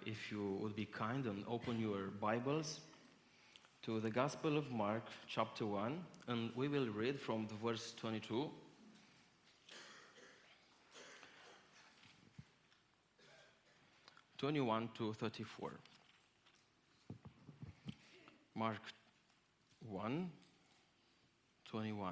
if you would be kind and open your Bibles to the Gospel of Mark, chapter 1, and we will read from the verse 22. To 34. Mark 1, 21.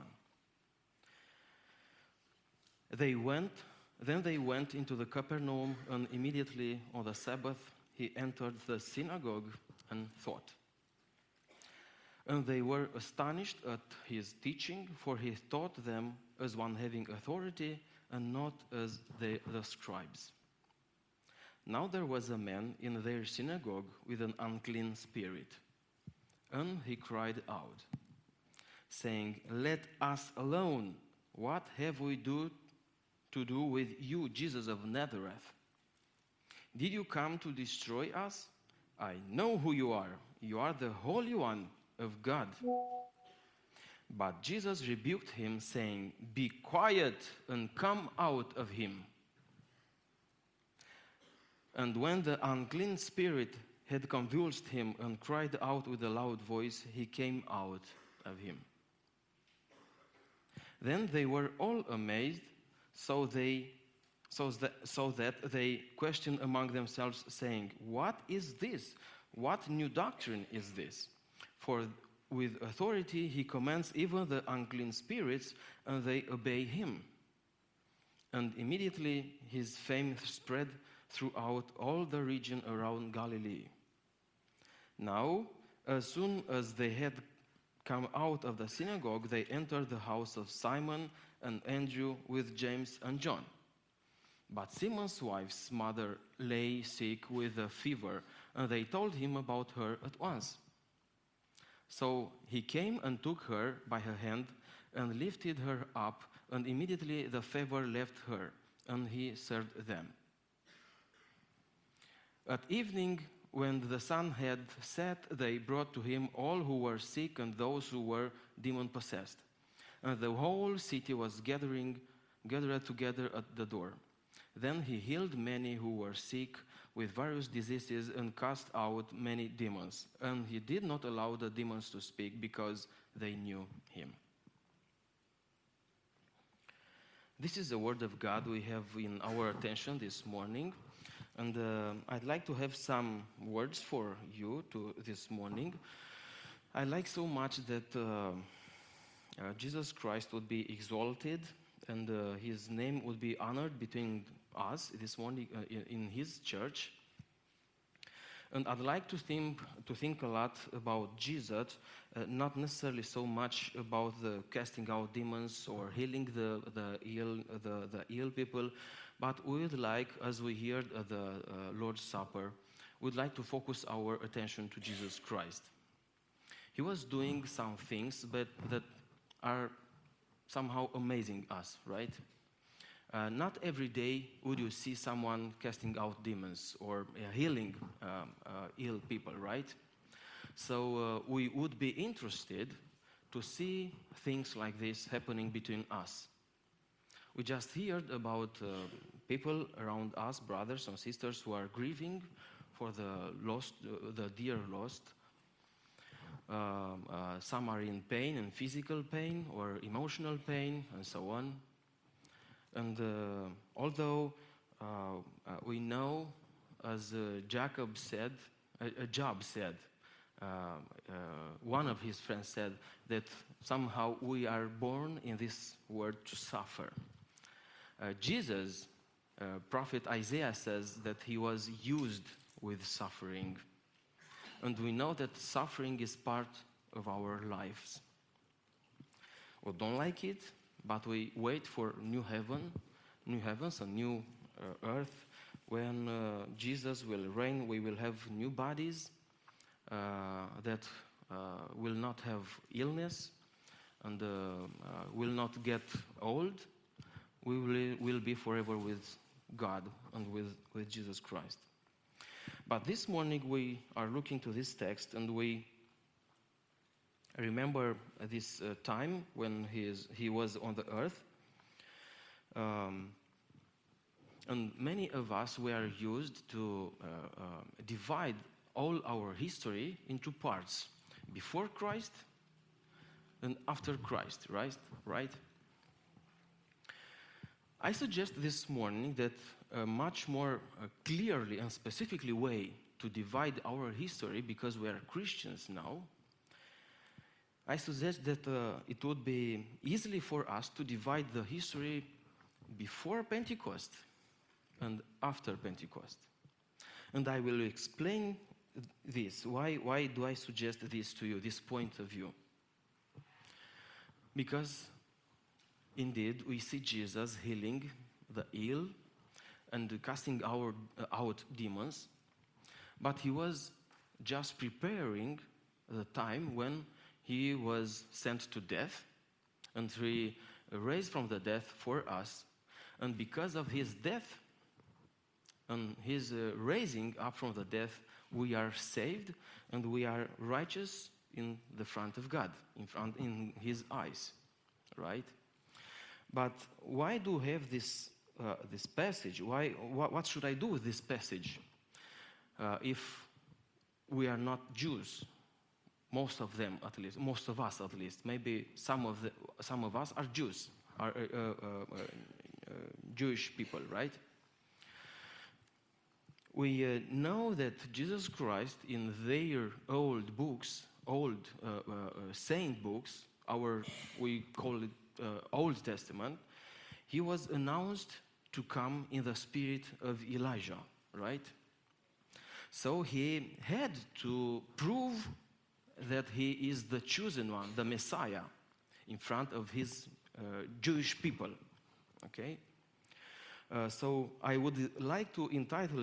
Then they went into the Capernaum, and immediately on the Sabbath he entered the synagogue and taught. And they were astonished at his teaching, for he taught them as one having authority and not as the scribes. Now there was a man in their synagogue with an unclean spirit, and he cried out, saying, "Let us alone. What have we to do with you, Jesus of Nazareth? Did you come to destroy us? I know who you are. You are the Holy One of God." But Jesus rebuked him, saying, "Be quiet and come out of him." And when the unclean spirit had convulsed him and cried out with a loud voice, he came out of him. Then they were all amazed, so that they questioned among themselves, saying, "What is this? What new doctrine is this? For with authority he commands even the unclean spirits, and they obey him." And immediately his fame spread throughout all the region around Galilee. Now, as soon as they had come out of the synagogue, they entered the house of Simon and Andrew with James and John. But Simon's wife's mother lay sick with a fever, and they told him about her at once. So he came and took her by her hand and lifted her up, and immediately the fever left her, and he served them. At evening, when the sun had set, they brought to him all who were sick and those who were demon-possessed. And the whole city was gathered together at the door. Then he healed many who were sick with various diseases and cast out many demons. And he did not allow the demons to speak because they knew him. This is the word of God we have in our attention this morning. And I'd like to have some words for you this morning. I like so much that Jesus Christ would be exalted and his name would be honored between us this morning in his church. And I'd like to think a lot about Jesus, not necessarily so much about the casting out demons or healing the ill people, but we would like, as we heard at the Lord's Supper, we'd like to focus our attention to Jesus Christ. He was doing some things that are somehow amazing us, right? Not every day would you see someone casting out demons or healing ill people, right? So we would be interested to see things like this happening between us. We just heard about people around us, brothers and sisters, who are grieving for the lost, the dear lost. Some are in pain, and physical pain or emotional pain, and so on. And although we know, as Job said, one of his friends said that somehow we are born in this world to suffer. Jesus, prophet Isaiah says that he was used with suffering. And we know that suffering is part of our lives. We don't like it, but we wait for new heavens and new earth. When Jesus will reign, we will have new bodies that will not have illness and will not get old. We will be forever with God and with Jesus Christ. But this morning we are looking to this text, and we remember this time when he was on the earth. And many of us were used to divide all our history into parts, before Christ and after Christ, right? I suggest this morning that a much more clearly and specifically way to divide our history, because we are Christians now, I suggest that it would be easily for us to divide the history before Pentecost and after Pentecost. And I will explain this. Why do I suggest this to you, this point of view? Because indeed we see Jesus healing the ill and casting out demons, but he was just preparing the time when he was sent to death, and he raised from the death for us. And because of his death and his raising up from the death, we are saved and we are righteous in the front of God, in his eyes, right? But why do we have this passage? What should I do with this passage if we are not Jews? Most of them, at least, most of us, at least. Maybe some of us are Jews, are Jewish people, right? We know that Jesus Christ, in their old books, saint books, we call it Old Testament, he was announced to come in the spirit of Elijah, right? So he had to prove that he is the chosen one, the Messiah, in front of his Jewish people, okay? So I would like to entitle,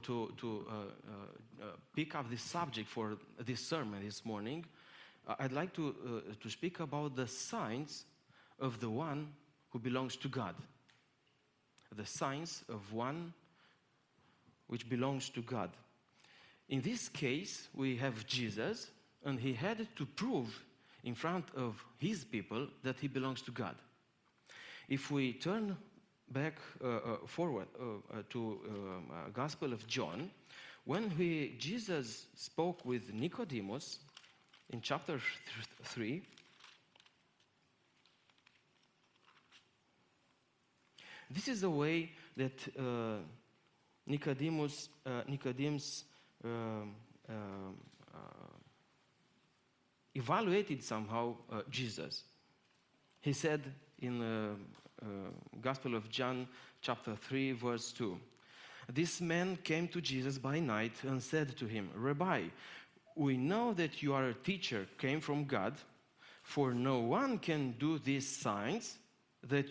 pick up this subject for this sermon this morning. I'd like to speak about the signs of the one who belongs to God. The signs of one which belongs to God. In this case, we have Jesus, and he had to prove in front of his people that he belongs to God. If we turn back forward to Gospel of John, when Jesus spoke with Nicodemus in chapter 3, this is the way that Nicodemus evaluated somehow Jesus. He said in Gospel of John, chapter 3, verse 2, "This man came to Jesus by night and said to him, 'Rabbi, we know that you are a teacher, came from God, for no one can do these signs that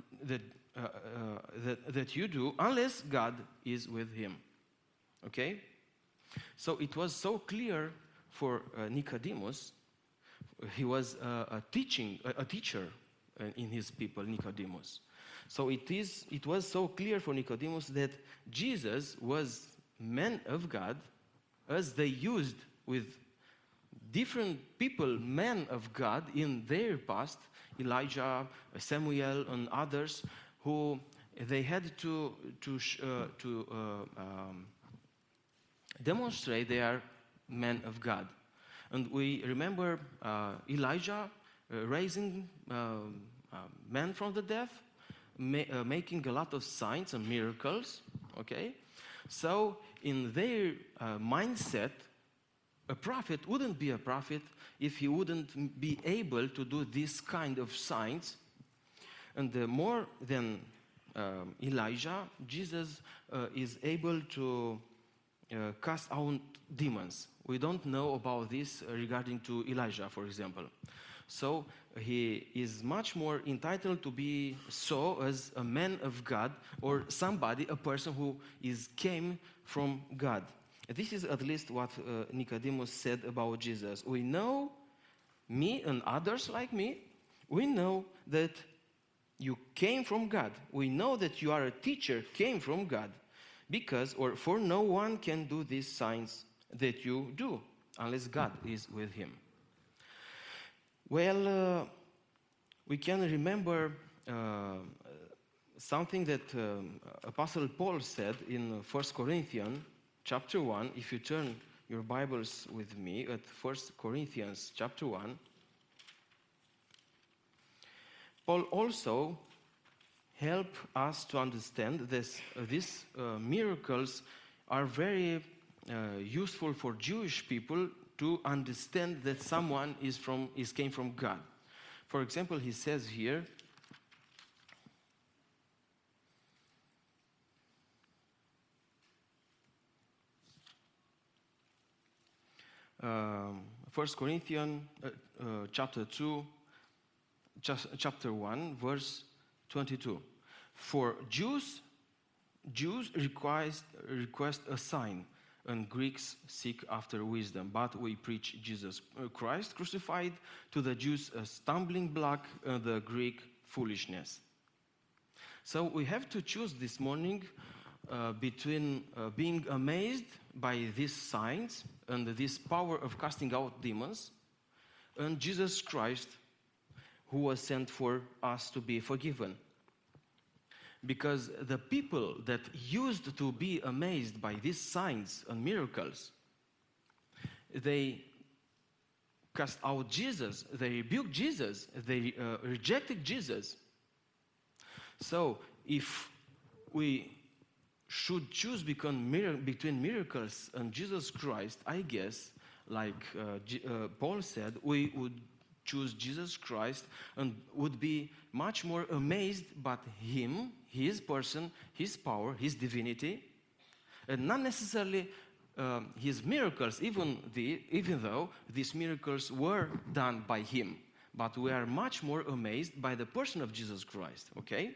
you do unless God is with him.'" Okay? So it was so clear for Nicodemus. He was a teacher in his people, Nicodemus. So it was so clear for Nicodemus that Jesus was man of God, as they used with different people, men of God in their past, Elijah, Samuel, and others, who they had to demonstrate they are men of God. And we remember Elijah raising men from the death, making a lot of signs and miracles, okay? So in their mindset, a prophet wouldn't be a prophet if he wouldn't be able to do this kind of signs. And more than Elijah, Jesus is able to cast out demons. We don't know about this regarding to Elijah, for example. So he is much more entitled to be saw as a man of God, or somebody, a person who came from God. This is at least what Nicodemus said about Jesus. We know, me and others like me, we know that you came from God. We know that you are a teacher, came from God. For no one can do these signs that you do unless God is with him. Well, we can remember something that Apostle Paul said in 1 Corinthians chapter 1, if you turn your Bibles with me at 1 Corinthians chapter 1, Paul also help us to understand this. These miracles are very useful for Jewish people to understand that someone came from God. For example, he says here, First Corinthians chapter 2, chapter 1, verse 22. For Jews request a sign, and Greeks seek after wisdom. But we preach Jesus Christ crucified, to the Jews a stumbling block, and the Greek foolishness. So we have to choose this morning between being amazed by these signs and this power of casting out demons, and Jesus Christ, who was sent for us to be forgiven. Because the people that used to be amazed by these signs and miracles, they cast out Jesus, they rebuked Jesus, they rejected Jesus. So if we should choose between miracles and Jesus Christ, I guess, like Paul said, we would choose Jesus Christ and would be much more amazed by him, his person, his power, his divinity, and not necessarily his miracles, even though these miracles were done by him. But we are much more amazed by the person of Jesus Christ, okay?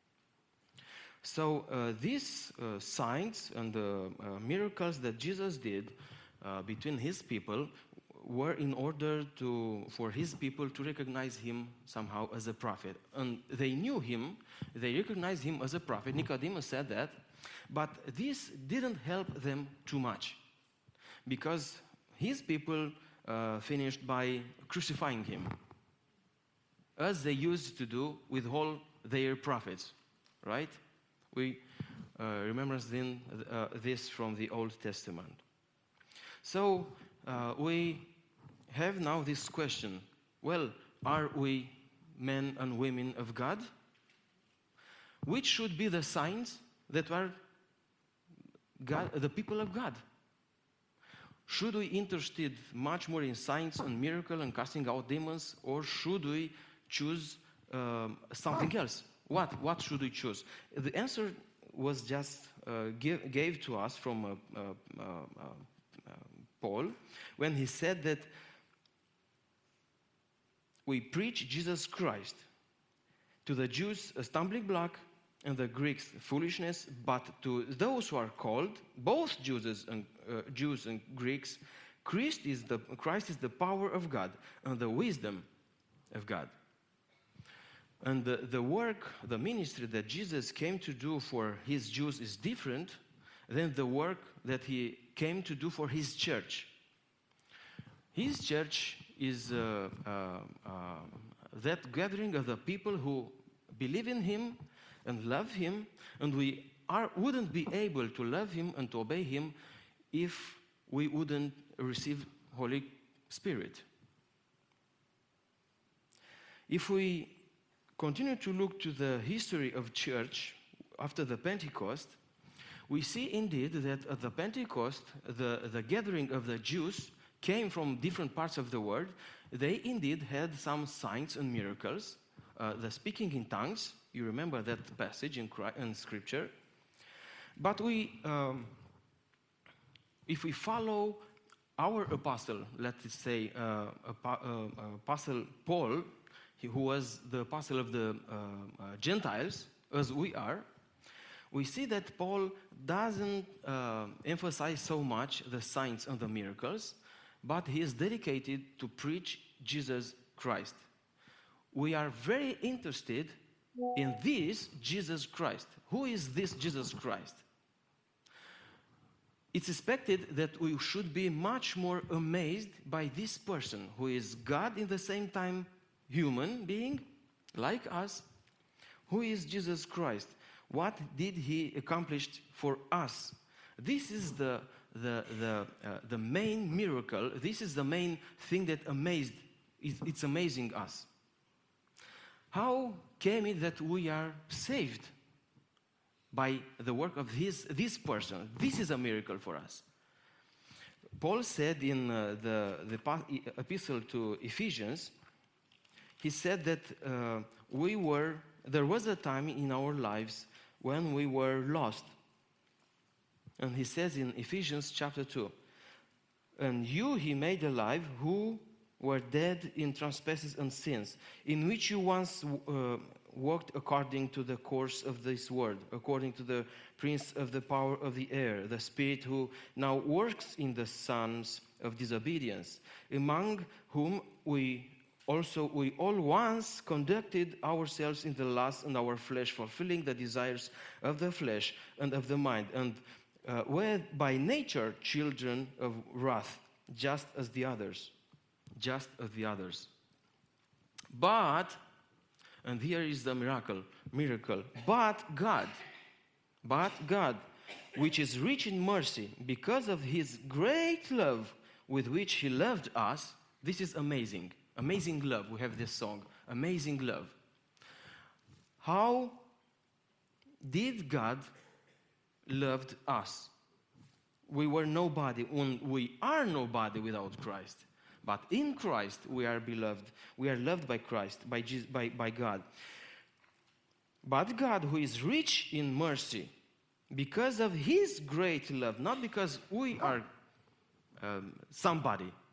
So these signs and miracles that Jesus did between his people were in order for his people to recognize him somehow as a prophet. And they knew him, they recognized him as a prophet. Nicodemus said that. But this didn't help them too much, because his people finished by crucifying him, as they used to do with all their prophets, right? We remember this from the Old Testament. So we have now this question. Well, are we men and women of God? Which should be the signs that are the people of God? Should we interested much more in signs and miracle and casting out demons, or should we choose something else? What should we choose? The answer was just gave to us from Paul when he said that we preach Jesus Christ, to the Jews a stumbling block and the Greeks foolishness, but to those who are called, both Jews and Greeks, Christ is the power of God and the wisdom of God. And the work, the ministry that Jesus came to do for his Jews is different than the work that he came to do for his church. His church is that gathering of the people who believe in him and love him, and we wouldn't be able to love him and to obey him if we wouldn't receive Holy Spirit. If we continue to look to the history of church after the Pentecost, we see indeed that at the Pentecost, the gathering of the Jews came from different parts of the world. They indeed had some signs and miracles. The speaking in tongues, you remember that passage in Scripture. But if we follow our apostle, let's say Apostle Paul, who was the apostle of the Gentiles, as we are, we see that Paul doesn't emphasize so much the signs and the miracles, but he is dedicated to preach Jesus Christ. We are very interested in this Jesus Christ. Who is this Jesus Christ? It's expected that we should be much more amazed by this person who is God in the same time human being like us. Who is Jesus Christ? What did he accomplish for us? This is the the main miracle. This is the main thing that it's amazing us. How came it that we are saved? By the work of this person. This is a miracle for us. Paul said in the epistle to Ephesians, he said that there was a time in our lives when we were lost. And he says in Ephesians chapter 2, and you he made alive who were dead in trespasses and sins, in which you once walked according to the course of this world, according to the prince of the power of the air, the spirit who now works in the sons of disobedience, among whom we all once conducted ourselves in the lust of our flesh, fulfilling the desires of the flesh and of the mind, and were by nature children of wrath, just as the others. But, and here is the miracle, but God, which is rich in mercy, because of his great love with which he loved us. This is amazing love. We have this song, amazing love. How did God loved us? We were nobody, we are nobody without Christ. But in Christ we are beloved. We are loved by Christ, by God. But God, who is rich in mercy, because of his great love, not because we are somebody,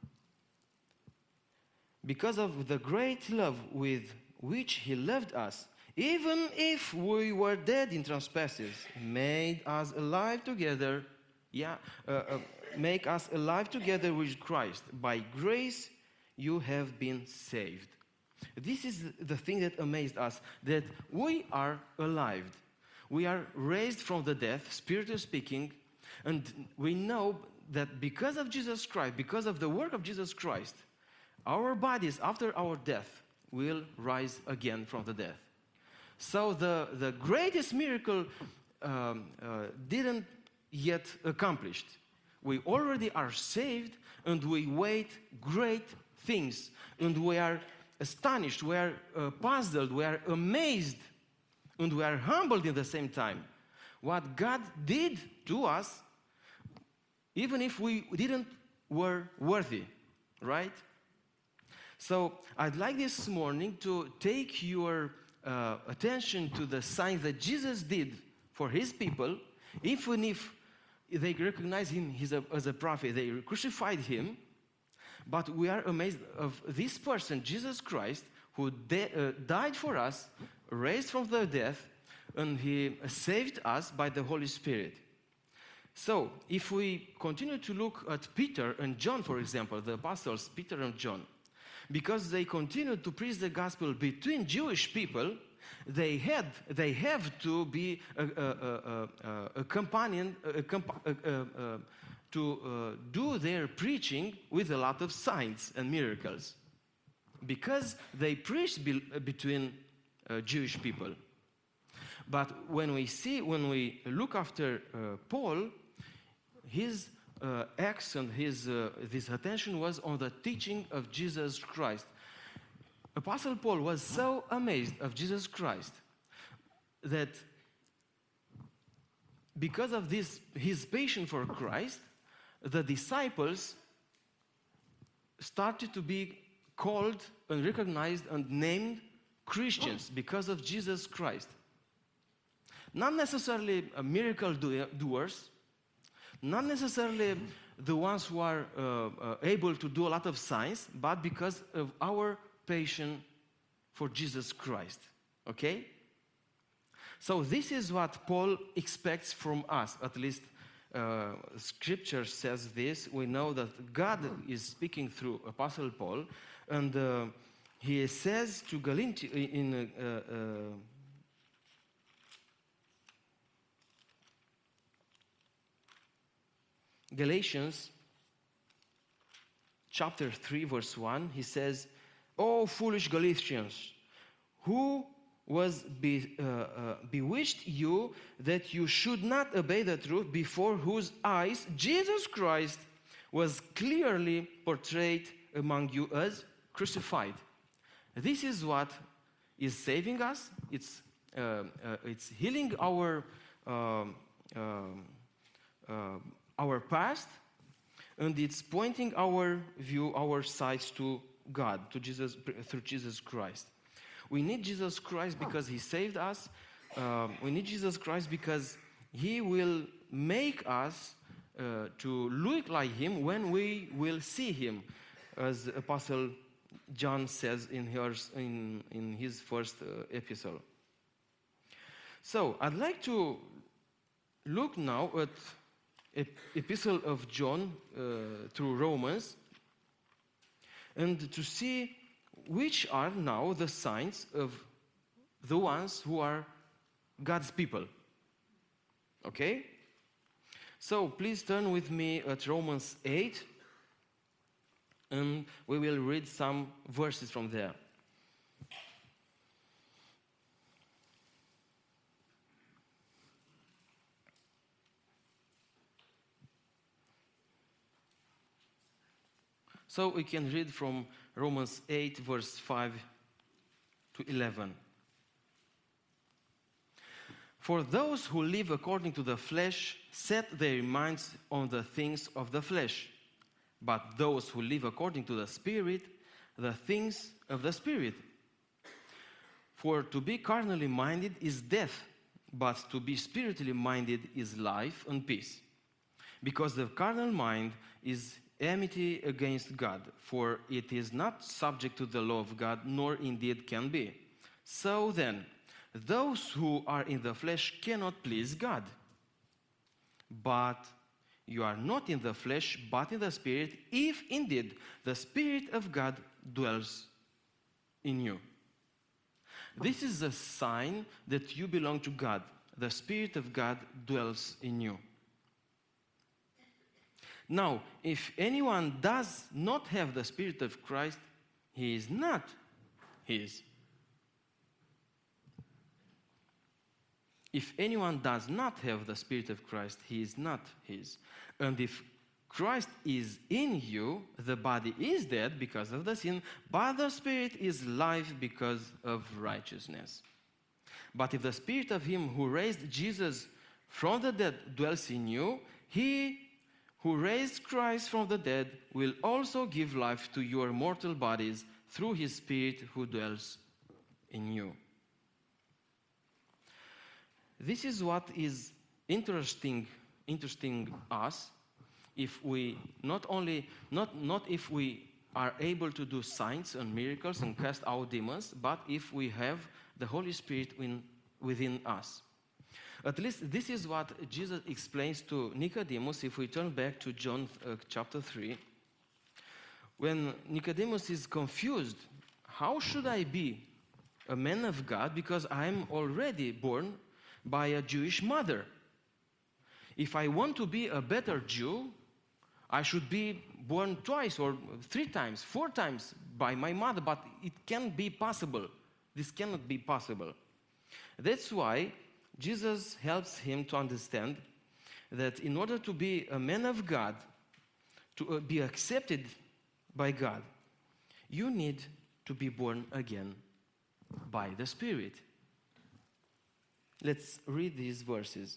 because of the great love with which he loved us, even if we were dead in trespasses, made us alive together. Make us alive together with Christ. By grace you have been saved. This is the thing that amazed us, that we are alive. We are raised from the dead, spiritually speaking, and we know that because of Jesus Christ, because of the work of Jesus Christ, our bodies after our death will rise again from the death. So the greatest miracle didn't yet accomplished. We already are saved, and we wait great things, and we are astonished, we are puzzled, we are amazed, and we are humbled at the same time. What God did to us, even if we didn't were worthy, right? So I'd like this morning to take your attention to the signs that Jesus did for his people, even if they recognize him as a prophet, they crucified him, but we are amazed of this person, Jesus Christ, who died for us, raised from the death, and he saved us by the Holy Spirit. So, if we continue to look at Peter and John, for example, the apostles Peter and John, because they continued to preach the gospel between Jewish people, they have to be a companion to do their preaching with a lot of signs and miracles, because they preached between Jewish people. But when we look after Paul, his accent, this attention was on the teaching of Jesus Christ. Apostle Paul was so amazed of Jesus Christ that because of his passion for Christ, the disciples started to be called and recognized and named Christians because of Jesus Christ. Not necessarily miracle doers, not necessarily the ones who are able to do a lot of signs, but because of our passion for Jesus Christ. Okay? So this is what Paul expects from us. At least Scripture says this. We know that God is speaking through Apostle Paul, and he says to Galatians in Galatians chapter 3 verse 1, he says, "O foolish Galatians, who was bewitched you that you should not obey the truth, before whose eyes Jesus Christ was clearly portrayed among you as crucified. This is what is saving us. It's healing our past, and it's pointing our view, our sights to God, to Jesus, through Jesus Christ. We need Jesus Christ because He saved us. We need Jesus Christ because He will make us to look like Him when we will see Him, as Apostle John says in his first epistle. So I'd like to look now at Epistle of John through Romans, and to see which are now the signs of the ones who are God's people. Okay? So please turn with me at Romans 8, and we will read some verses from there. So we can read from Romans 8, verse 5 to 11. For those who live according to the flesh set their minds on the things of the flesh, but those who live according to the Spirit, the things of the Spirit. For to be carnally minded is death, but to be spiritually minded is life and peace. Because the carnal mind is enmity against God, for it is not subject to the law of God, nor indeed can be. So then, those who are in the flesh cannot please God. But you are not in the flesh, but in the Spirit, if indeed the Spirit of God dwells in you. This is a sign that you belong to God. The Spirit of God dwells in you. Now, if anyone does not have the Spirit of Christ, he is not his. If anyone does not have the Spirit of Christ, he is not his. And if Christ is in you, the body is dead because of the sin, but the Spirit is life because of righteousness. But if the Spirit of Him who raised Jesus from the dead dwells in you, He who raised Christ from the dead will also give life to your mortal bodies through His Spirit who dwells in you. This is what is interesting us, if we not if we are able to do signs and miracles and cast out demons, but if we have the Holy Spirit within us. At least this is what Jesus explains to Nicodemus. If we turn back to John chapter 3, when Nicodemus is confused, how should I be a man of God because I'm already born by a Jewish mother? If I want to be a better Jew, I should be born twice or 3 times, 4 times by my mother, but it can't be possible. This cannot be possible. That's why Jesus helps him to understand that in order to be a man of God, to be accepted by God, you need to be born again by the Spirit. Let's read these verses.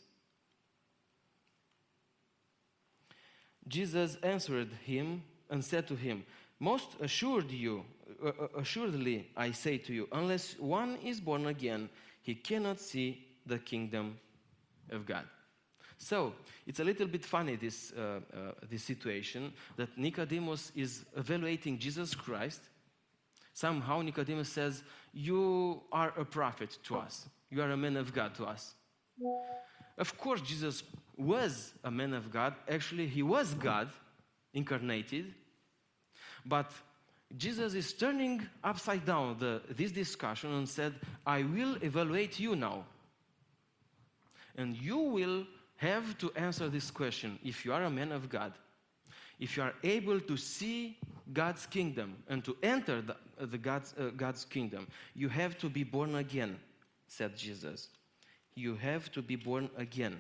Jesus answered him and said to him, Most assuredly I say to you, unless one is born again, he cannot see the kingdom of God. So it's a little bit funny, this situation, that Nicodemus is evaluating Jesus Christ. Somehow Nicodemus says, you are a prophet to us. You are a man of God to us. Of course, Jesus was a man of God. Actually, he was God incarnated. But Jesus is turning upside down this discussion and said, I will evaluate you now. And you will have to answer this question. If you are a man of God, if you are able to see God's kingdom and to enter God's kingdom, you have to be born again said Jesus. You have to be born again.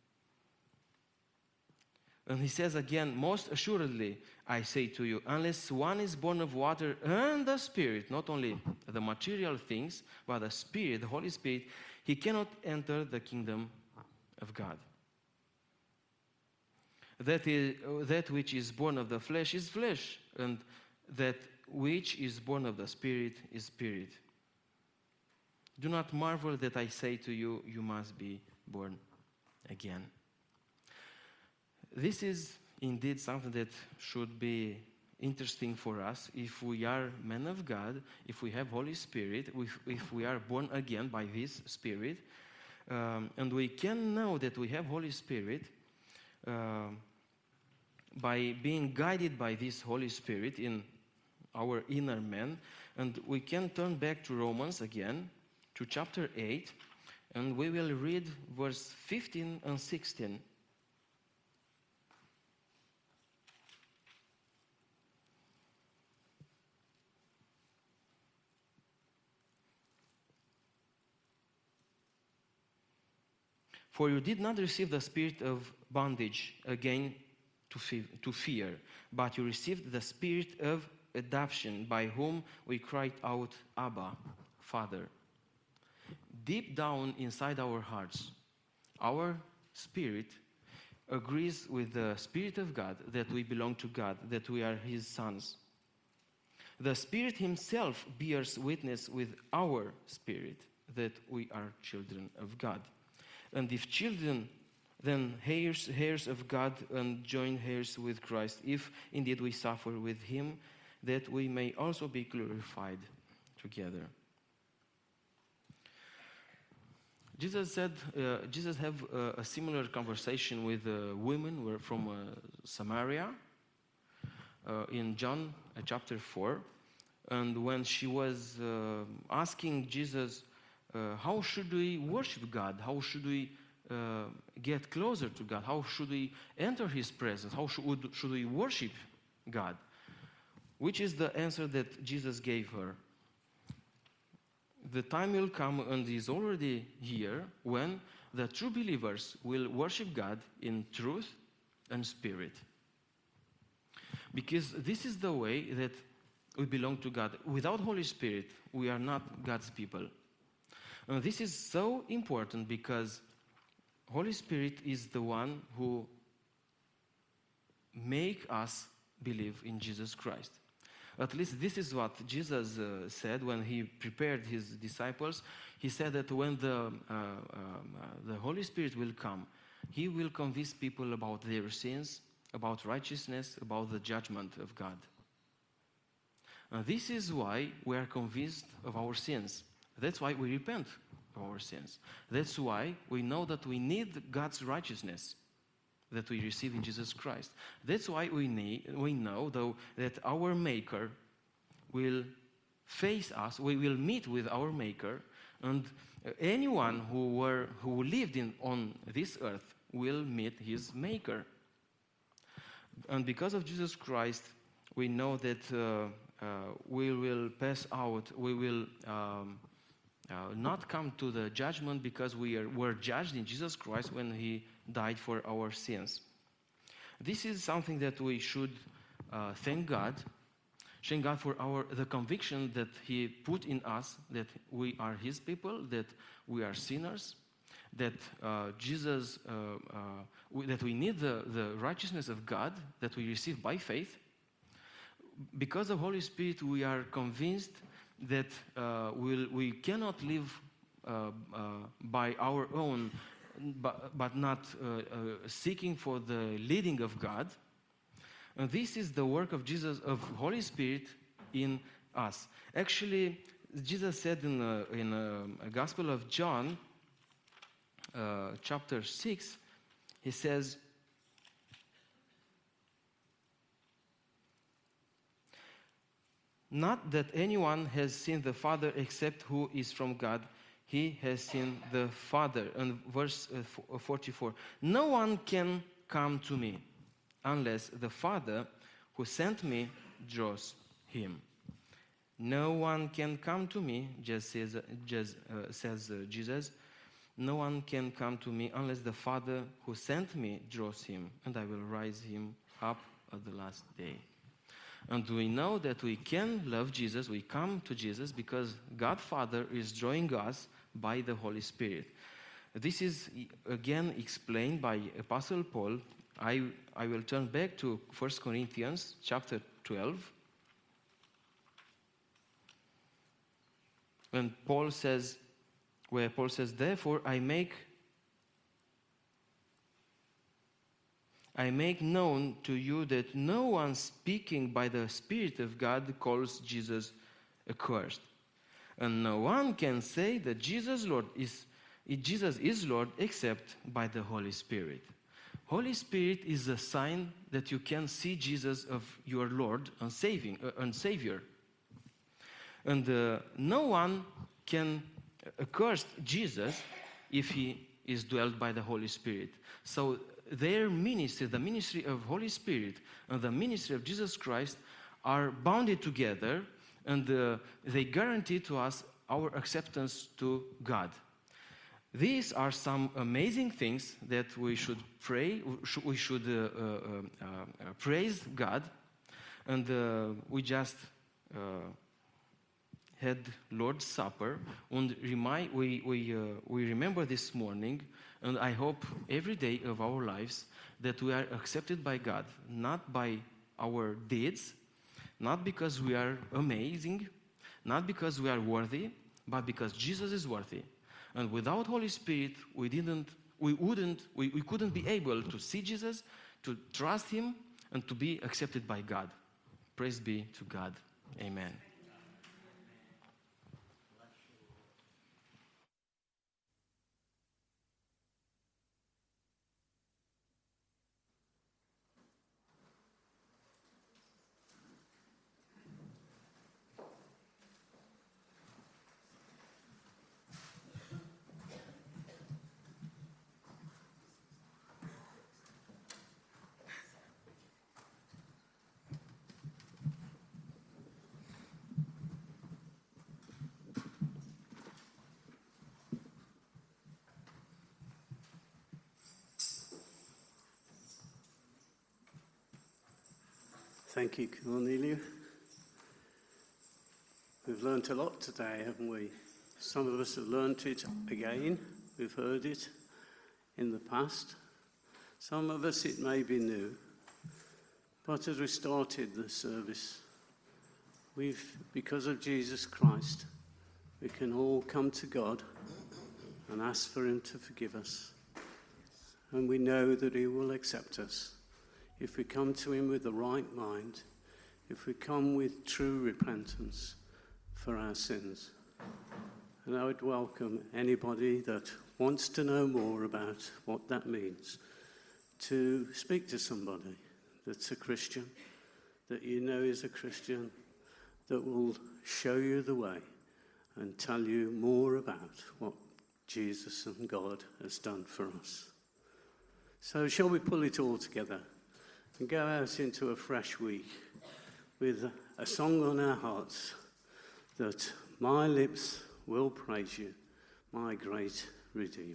And he says again, most assuredly, I say to you, unless one is born of water and the Spirit, not only the material things, but the Spirit, the Holy Spirit, he cannot enter the kingdom of God. That which is born of the flesh is flesh, and that which is born of the Spirit is spirit. Do not marvel that I say to you, you must be born again. This is indeed something that should be interesting for us if we are men of God, if we have Holy Spirit, if we are born again by this Spirit, and we can know that we have Holy Spirit by being guided by this Holy Spirit in our inner man. And we can turn back to Romans again, to chapter 8, and we will read verse 15 and 16. For you did not receive the spirit of bondage again to fear, but you received the spirit of adoption, by whom we cried out, Abba, Father. Deep down inside our hearts, our spirit agrees with the Spirit of God that we belong to God, that we are His sons. The Spirit Himself bears witness with our spirit that we are children of God. And if children, then heirs of God and joint heirs with Christ, if indeed we suffer with Him, that we may also be glorified together. Jesus had a similar conversation with women from Samaria in John chapter 4. And when she was asking Jesus, how should we worship God? How should we get closer to God? How should we enter His presence? How should we worship God? Which is the answer that Jesus gave her. The time will come, and is already here, when the true believers will worship God in truth and spirit. Because this is the way that we belong to God. Without Holy Spirit, we are not God's people. And this is so important because Holy Spirit is the one who make us believe in Jesus Christ. At least this is what Jesus said when He prepared His disciples. He said that when the Holy Spirit will come, He will convince people about their sins, about righteousness, about the judgment of God. This is why we are convinced of our sins. That's why we repent of our sins. That's why we know that we need God's righteousness that we receive in Jesus Christ. That's why we know, though, that our Maker will face us. We will meet with our Maker, and anyone who lived on this earth will meet his Maker. And because of Jesus Christ, we know that we will pass out. We will not come to the judgment because were judged in Jesus Christ when He died for our sins. This is something that we should thank God for the conviction that He put in us, that we are His people, that we are sinners, that that we need the righteousness of God that we receive by faith. Because of Holy Spirit, we are convinced that we cannot live by our own, but not seeking for the leading of God. And this is the work of Jesus, of Holy Spirit in us. Actually, Jesus said in the Gospel of John, chapter 6, He says, not that anyone has seen the Father except who is from God. He has seen the Father. And verse 44, no one can come to me unless the Father who sent me draws him. No one can come to me, says Jesus. No one can come to me unless the Father who sent me draws him, and I will raise him up at the last day. And we know that we can love Jesus, we come to Jesus because God Father is drawing us by the Holy Spirit. This is again explained by Apostle Paul. I will turn back to 1 Corinthians chapter 12. Where Paul says, therefore I make known to you that no one speaking by the Spirit of God calls Jesus accursed. And no one can say that Jesus is Lord except by the Holy Spirit. Holy Spirit is a sign that you can see Jesus of your Lord and Savior. And no one can curse Jesus if he is dwelt by the Holy Spirit. So their ministry, the ministry of Holy Spirit and the ministry of Jesus Christ are bounded together, and they guarantee to us our acceptance to God. These are some amazing things that we should pray, we should praise God, and we just had Lord's Supper, and we remember this morning, and I hope every day of our lives that we are accepted by God, not by our deeds, not because we are amazing, not because we are worthy, but because Jesus is worthy. And without Holy Spirit, we couldn't be able to see Jesus, to trust Him, and to be accepted by God. Praise be to God. Amen. Thank you, Cornelia. We've learnt a lot today, haven't we? Some of us have learnt it again. We've heard it in the past. Some of us, it may be new. But as we started the service, because of Jesus Christ, we can all come to God and ask for Him to forgive us. And we know that He will accept us. If we come to Him with the right mind, if we come with true repentance for our sins. And I would welcome anybody that wants to know more about what that means to speak to somebody that's a Christian, that you know is a Christian, that will show you the way and tell you more about what Jesus and God has done for us. So shall we pull it all together and go out into a fresh week with a song on our hearts that my lips will praise you, my great Redeemer.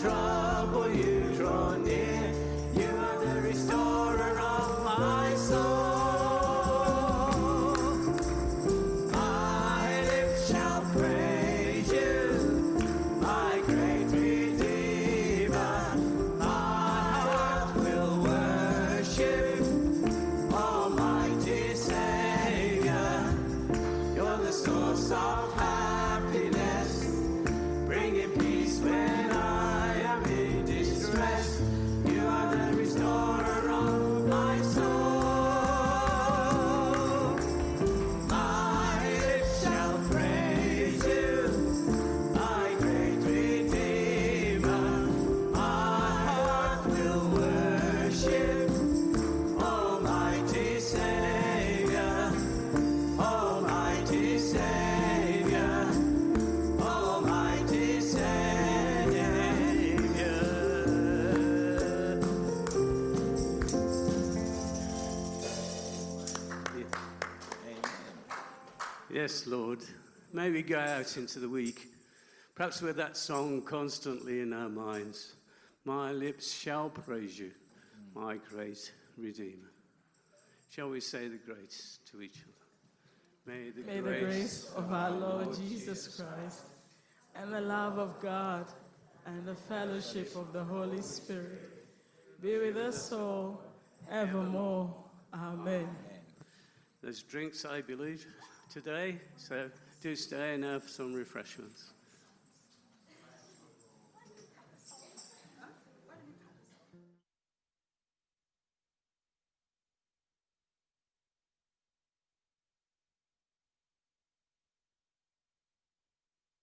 trouble, you draw near. You are the restorer of my soul. My lips shall praise you, my great Redeemer. My heart will worship, Almighty Savior. You're the source of happiness, bringing peace when I am in distress. You are the restorer of my soul. My lips shall praise you, my great Redeemer. My heart will worship, Almighty Savior. Almighty Savior, Almighty Savior. Yes, Lord. May we go out into the week, perhaps with that song constantly in our minds. My lips shall praise you, my great Redeemer. Shall we say the grace to each other? May the grace of our Lord Jesus Christ and the love of God and the fellowship of the Holy Spirit be with us all evermore. Amen. There's drinks, I believe, today, so do stay and have some refreshments.